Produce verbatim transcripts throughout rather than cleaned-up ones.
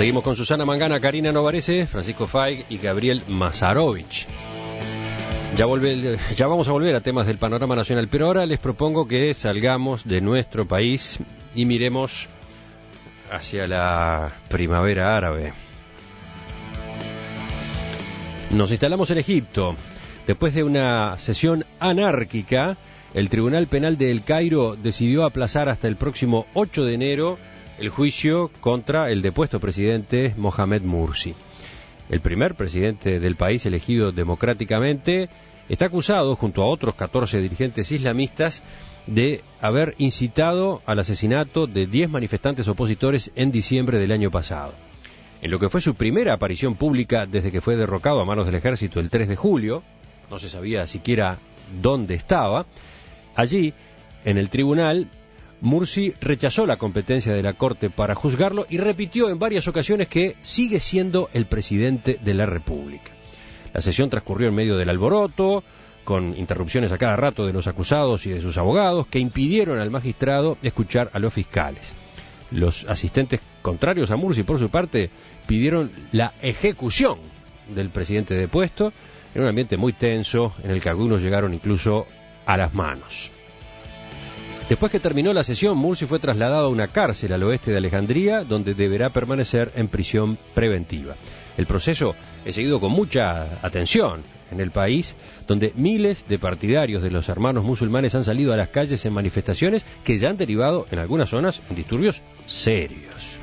Seguimos con Susana Mangana, Karina Novarese, Francisco Faig y Gabriel Mazarovich. Ya, volve, ya vamos a volver a temas del panorama nacional, pero ahora les propongo que salgamos de nuestro país y miremos hacia la primavera árabe. Nos instalamos en Egipto. Después de una sesión anárquica, el Tribunal Penal de El Cairo decidió aplazar hasta el próximo ocho de enero el juicio contra el depuesto presidente Mohamed Mursi. El primer presidente del país elegido democráticamente está acusado, junto a otros catorce dirigentes islamistas, de haber incitado al asesinato de diez manifestantes opositores en diciembre del año pasado. En lo que fue su primera aparición pública desde que fue derrocado a manos del ejército el tres de julio, no se sabía siquiera dónde estaba, allí, en el tribunal, Mursi rechazó la competencia de la Corte para juzgarlo y repitió en varias ocasiones que sigue siendo el presidente de la República. La sesión transcurrió en medio del alboroto, con interrupciones a cada rato de los acusados y de sus abogados, que impidieron al magistrado escuchar a los fiscales. Los asistentes contrarios a Mursi, por su parte, pidieron la ejecución del presidente depuesto, en un ambiente muy tenso, en el que algunos llegaron incluso a las manos. Después que terminó la sesión, Mursi fue trasladado a una cárcel al oeste de Alejandría, donde deberá permanecer en prisión preventiva. El proceso es seguido con mucha atención en el país, donde miles de partidarios de los hermanos musulmanes han salido a las calles en manifestaciones que ya han derivado en algunas zonas en disturbios serios.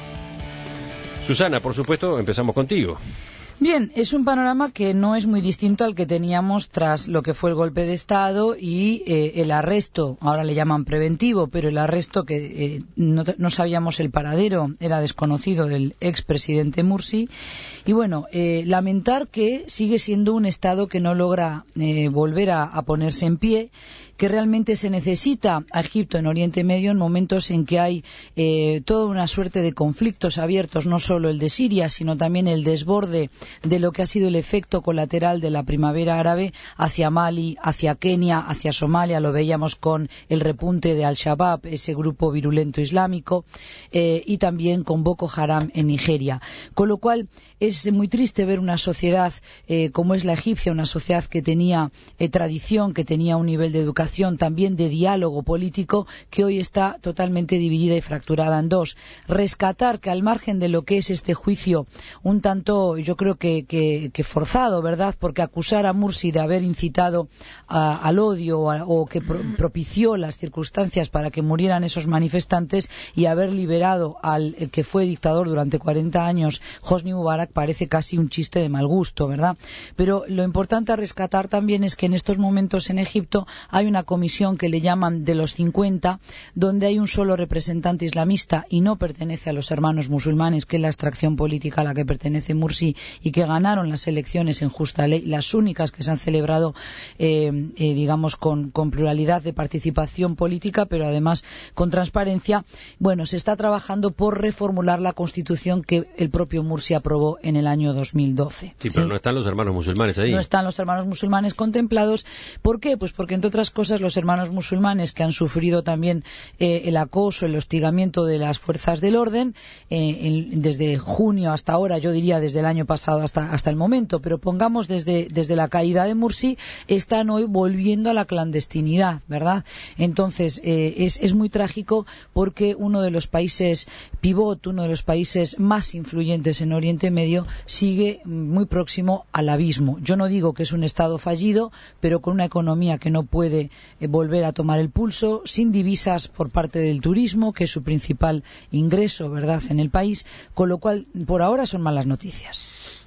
Susana, por supuesto, empezamos contigo. Bien, es un panorama que no es muy distinto al que teníamos tras lo que fue el golpe de Estado y eh, el arresto, ahora le llaman preventivo, pero el arresto que eh, no, no sabíamos el paradero, era desconocido, del expresidente Mursi. Y bueno, eh, lamentar que sigue siendo un Estado que no logra eh, volver a, a ponerse en pie, que realmente se necesita a Egipto en Oriente Medio en momentos en que hay eh, toda una suerte de conflictos abiertos, no solo el de Siria, sino también el desborde de lo que ha sido el efecto colateral de la primavera árabe hacia Mali, hacia Kenia, hacia Somalia, lo veíamos con el repunte de Al-Shabaab, ese grupo virulento islámico, eh, y también con Boko Haram en Nigeria. Con lo cual es muy triste ver una sociedad eh, como es la egipcia, una sociedad que tenía eh, tradición, que tenía un nivel de educación, también de diálogo político, que hoy está totalmente dividida y fracturada en dos. Rescatar que al margen de lo que es este juicio, un tanto, yo creo que, que, que forzado, ¿verdad?, porque acusar a Mursi de haber incitado a, al odio o, a, o que pro, propició las circunstancias para que murieran esos manifestantes y haber liberado al el que fue dictador durante cuarenta años, Hosni Mubarak, parece casi un chiste de mal gusto, ¿verdad? Pero lo importante a rescatar también es que en estos momentos en Egipto hay una comisión que le llaman de los cincuenta, donde hay un solo representante islamista y no pertenece a los hermanos musulmanes, que es la extracción política a la que pertenece Mursi y que ganaron las elecciones en justa ley, las únicas que se han celebrado, eh, eh, digamos, con, con pluralidad de participación política, pero además con transparencia. Bueno, se está trabajando por reformular la Constitución que el propio Mursi aprobó en el año dos mil doce. Sí, pero ¿sí? No están los hermanos musulmanes ahí. No están los hermanos musulmanes contemplados. ¿Por qué? Pues porque, entre otras cosas, los hermanos musulmanes que han sufrido también eh, el acoso, el hostigamiento de las fuerzas del orden, eh, en, desde junio hasta ahora, yo diría desde el año pasado hasta, hasta el momento, pero pongamos desde, desde la caída de Mursi, están hoy volviendo a la clandestinidad, ¿verdad? Entonces, eh, es, es muy trágico porque uno de los países pivot, uno de los países más influyentes en Oriente Medio, sigue muy próximo al abismo. Yo no digo que es un Estado fallido, pero con una economía que no puede eh, volver a tomar el pulso, sin divisas por parte del turismo, que es su principal ingreso, ¿verdad?, en el país, con lo cual, por ahora, son malas noticias.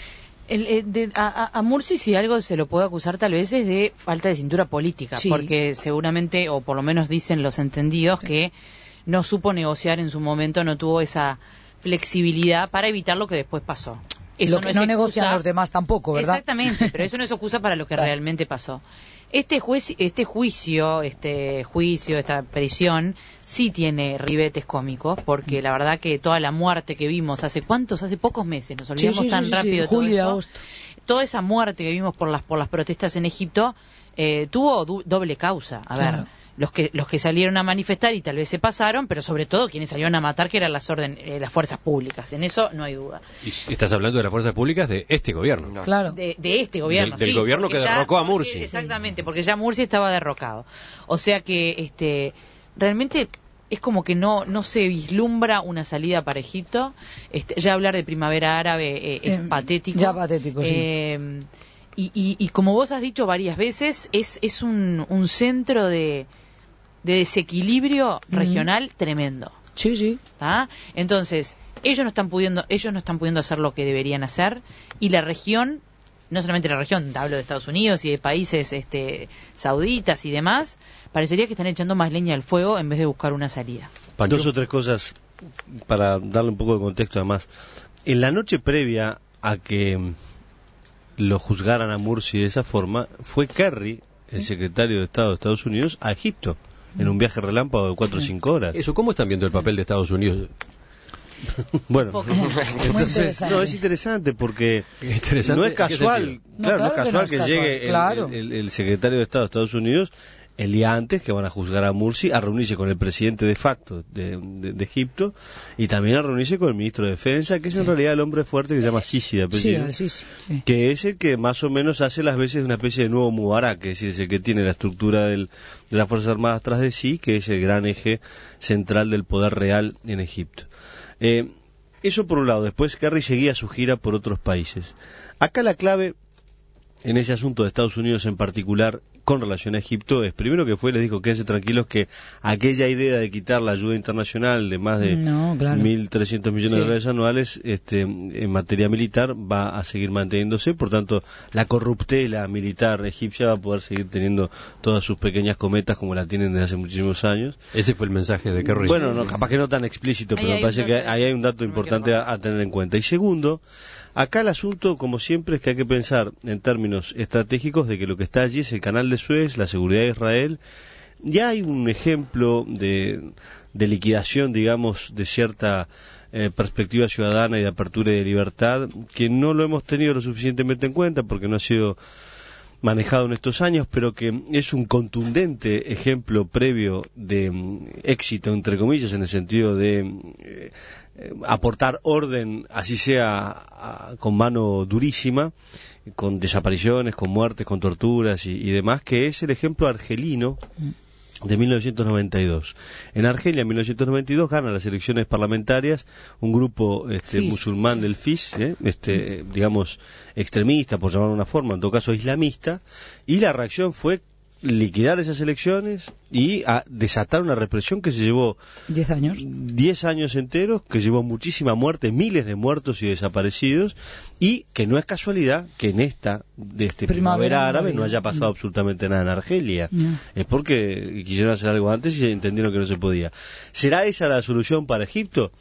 El, eh, de, a, a Mursi, si algo se lo puede acusar tal vez es de falta de cintura política, sí, porque seguramente, o por lo menos dicen los entendidos, sí, que no supo negociar en su momento, no tuvo esa flexibilidad para evitar lo que después pasó. Eso lo que no, es no excusa, negocian los demás tampoco, ¿verdad? Exactamente, pero eso no es excusa para lo que claro. realmente pasó. Este juez, este juicio, este juicio, esta prisión, sí tiene ribetes cómicos, porque la verdad que toda la muerte que vimos hace cuántos, hace pocos meses, nos olvidamos sí, sí, tan sí, rápido sí, de todo julio, esto. agosto. Toda esa muerte que vimos por las por las protestas en Egipto eh, tuvo du doble causa. A claro. ver, los que los que salieron a manifestar y tal vez se pasaron, pero sobre todo quienes salieron a matar, que eran las orden eh, las fuerzas públicas. En eso no hay duda. Y estás hablando de las fuerzas públicas de este gobierno. No. Claro. De, de este gobierno, Del, del sí, gobierno que ya, derrocó a Mursi. Exactamente, porque ya Mursi estaba derrocado. O sea que este realmente es como que no no se vislumbra una salida para Egipto. Este, ya hablar de primavera árabe eh, es eh, patético. Ya patético, sí. Eh, y, y, y como vos has dicho varias veces, es, es un, un centro de, de desequilibrio mm. regional tremendo. Sí, sí. ¿Ah? Entonces, ellos no están pudiendo, ellos no están pudiendo hacer lo que deberían hacer, y la región, no solamente la región, hablo de Estados Unidos y de países este, sauditas y demás, parecería que están echando más leña al fuego en vez de buscar una salida. Pancho. Dos o tres cosas para darle un poco de contexto además. En la noche previa a que lo juzgaran a Mursi de esa forma, fue Kerry, el secretario de Estado de Estados Unidos, a Egipto, en un viaje relámpago de cuatro o cinco horas. Eso, ¿cómo están viendo el papel de Estados Unidos? Bueno, entonces, no, es interesante porque interesante, no es casual, claro, no, claro, no es casual que, no es que llegue el, claro. el, el, el secretario de Estado de Estados Unidos el día antes, que van a juzgar a Mursi, a reunirse con el presidente de facto de, de, de Egipto, y también a reunirse con el ministro de Defensa, que es sí. en realidad el hombre fuerte que se llama Sisi, de apellido, sí, sí, sí. que es el que más o menos hace las veces de una especie de nuevo Mubarak, que es el que tiene la estructura del, de las Fuerzas Armadas tras de sí, que es el gran eje central del poder real en Egipto. Eh, eso por un lado. Después Kerry seguía su gira por otros países. Acá la clave en ese asunto de Estados Unidos en particular con relación a Egipto es, primero que fue, les dijo, quédense tranquilos que aquella idea de quitar la ayuda internacional de más de no, claro. mil trescientos millones sí. de dólares anuales este, en materia militar va a seguir manteniéndose, por tanto la corruptela militar egipcia va a poder seguir teniendo todas sus pequeñas cometas como la tienen desde hace muchísimos años. Ese fue el mensaje de Kerry. Bueno, no, capaz que no tan explícito, pero me parece que ahí hay un dato importante a, a tener en cuenta. Y segundo, acá el asunto, como siempre, es que hay que pensar en términos estratégicos de que lo que está allí es el canal de Suez, la seguridad de Israel. Ya hay un ejemplo de, de liquidación, digamos, de cierta eh, perspectiva ciudadana y de apertura y de libertad, que no lo hemos tenido lo suficientemente en cuenta porque no ha sido manejado en estos años, pero que es un contundente ejemplo previo de mm, éxito, entre comillas, en el sentido de eh, aportar orden, así sea a, con mano durísima, con desapariciones, con muertes, con torturas y, y demás, que es el ejemplo argelino de mil novecientos noventa y dos. En Argelia, en mil novecientos noventa y dos, gana las elecciones parlamentarias un grupo este, musulmán sí. del F I S, ¿eh? este, digamos, extremista, por llamarlo de una forma, en todo caso islamista, y la reacción fue liquidar esas elecciones y a desatar una represión que se llevó diez años diez años enteros, que llevó muchísima muerte, miles de muertos y desaparecidos, y que no es casualidad que en esta de este primavera, primavera árabe no haya pasado no. absolutamente nada en Argelia, no. es porque quisieron hacer algo antes y entendieron que no se podía. ¿Será esa la solución para Egipto?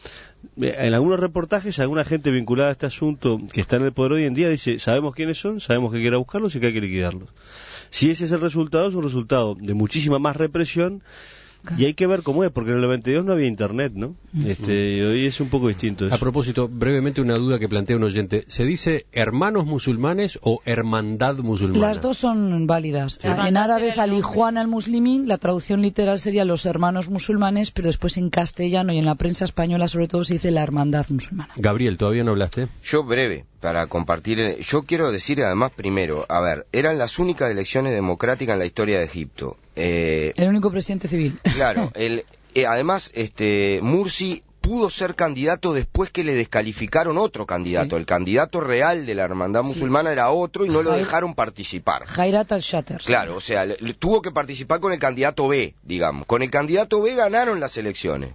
En algunos reportajes, alguna gente vinculada a este asunto que está en el poder hoy en día dice, sabemos quiénes son, sabemos que hay que ir a buscarlos y que hay que liquidarlos. Si ese es el resultado, es un resultado de muchísima más represión, y hay que ver cómo es, porque en el noventa y dos no había internet, ¿no? Este, hoy es un poco distinto eso. A propósito, brevemente una duda que plantea un oyente. ¿Se dice hermanos musulmanes o hermandad musulmana? Las dos son válidas. Sí. En árabe es al-Ikhwan al-Muslimin, la traducción literal sería los hermanos musulmanes, pero después en castellano y en la prensa española sobre todo se dice la hermandad musulmana. Gabriel, ¿todavía no hablaste? Yo breve, para compartir. Yo quiero decir además primero, a ver, eran las únicas elecciones democráticas en la historia de Egipto. Eh, el único presidente civil. Claro, el, eh, además este Mursi pudo ser candidato después que le descalificaron otro candidato. Sí. El candidato real de la hermandad musulmana sí. era otro y no lo dejaron participar. Hayrat al-Shatter. Claro, o sea, le, le, tuvo que participar con el candidato B, digamos. Con el candidato B ganaron las elecciones.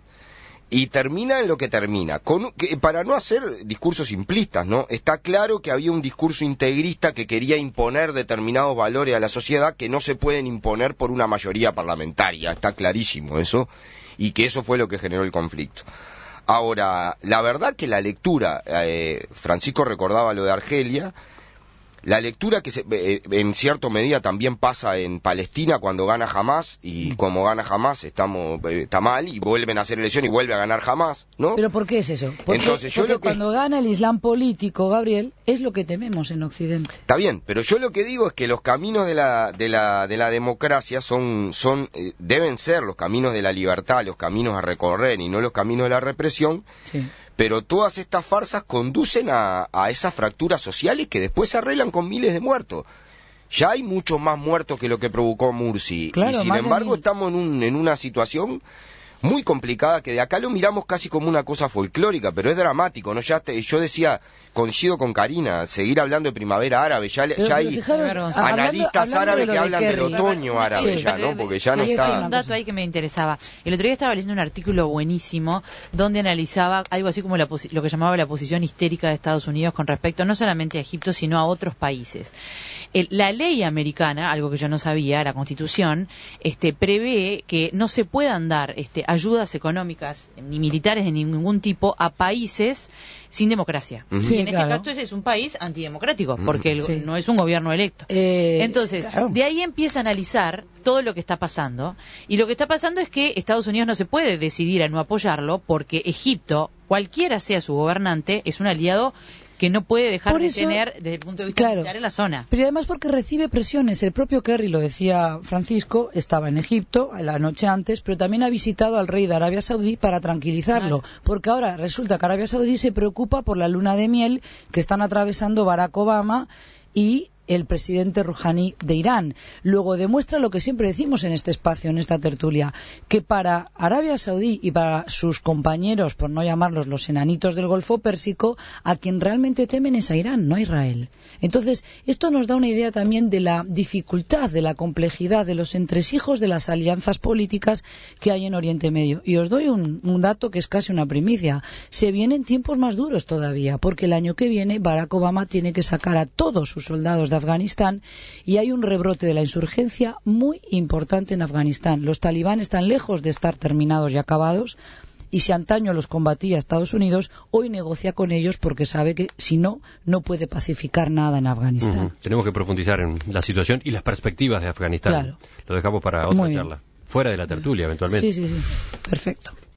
Y termina en lo que termina. Con, que, para no hacer discursos simplistas, ¿no? Está claro que había un discurso integrista que quería imponer determinados valores a la sociedad que no se pueden imponer por una mayoría parlamentaria. Está clarísimo eso. Y que eso fue lo que generó el conflicto. Ahora, la verdad que la lectura, eh, Francisco recordaba lo de Argelia, La lectura que se, eh, en cierta medida también pasa en Palestina cuando gana Hamás, y como gana Hamás estamos, eh, está mal, y vuelven a hacer elección y vuelve a ganar Hamás, ¿no? ¿Pero por qué es eso? Porque, Entonces, yo porque lo que... cuando gana el Islam político, Gabriel, es lo que tememos en Occidente. Está bien, pero yo lo que digo es que los caminos de la, de la, de la democracia son, son eh, deben ser los caminos de la libertad, los caminos a recorrer y no los caminos de la represión. Sí. Pero todas estas farsas conducen a, a esas fracturas sociales que después se arreglan con miles de muertos. Ya hay muchos más muertos que lo que provocó Mursi. Claro, y sin embargo estamos en, un, en una situación muy complicada, que de acá lo miramos casi como una cosa folclórica, pero es dramático, ¿no? Ya te, yo decía, coincido con Karina, seguir hablando de primavera árabe, ya, pero, ya pero hay fijaros, analistas hablando, hablando árabes de que hablan de del otoño árabe, sí, ya, ¿no? Porque ya no hay está... un dato ahí que me interesaba. El otro día estaba leyendo un artículo buenísimo donde analizaba algo así como la lo que llamaba la posición histérica de Estados Unidos con respecto no solamente a Egipto, sino a otros países. El, la ley americana, algo que yo no sabía, la Constitución, este, prevé que no se puedan dar este, ayudas económicas ni militares de ningún tipo a países sin democracia. Uh-huh. Sí, y en claro. este caso ese es un país antidemocrático, porque el, sí. no es un gobierno electo. Eh, Entonces, claro. de ahí empieza a analizar todo lo que está pasando, y lo que está pasando es que Estados Unidos no se puede decidir a no apoyarlo, porque Egipto, cualquiera sea su gobernante, es un aliado que no puede dejar Por de eso, tener desde el punto de vista claro, militar en la zona. Pero además porque recibe presiones. El propio Kerry, lo decía Francisco, estaba en Egipto la noche antes, pero también ha visitado al rey de Arabia Saudí para tranquilizarlo, claro. Porque ahora resulta que Arabia Saudí se preocupa por la luna de miel que están atravesando Barack Obama y el presidente Rouhani de Irán. Luego demuestra lo que siempre decimos en este espacio, en esta tertulia, que para Arabia Saudí y para sus compañeros, por no llamarlos los enanitos del Golfo Pérsico, a quien realmente temen es a Irán, no a Israel. Entonces, esto nos da una idea también de la dificultad, de la complejidad, de los entresijos de las alianzas políticas que hay en Oriente Medio. Y os doy un, un dato que es casi una primicia. Se vienen tiempos más duros todavía, porque el año que viene Barack Obama tiene que sacar a todos sus soldados de Afganistán y hay un rebrote de la insurgencia muy importante en Afganistán. Los talibán están lejos de estar terminados y acabados, y si antaño los combatía Estados Unidos, hoy negocia con ellos porque sabe que si no, no puede pacificar nada en Afganistán. Uh-huh. Tenemos que profundizar en la situación y las perspectivas de Afganistán. Claro. Lo dejamos para otra charla. Fuera de la tertulia, eventualmente. Sí, sí, sí. Perfecto.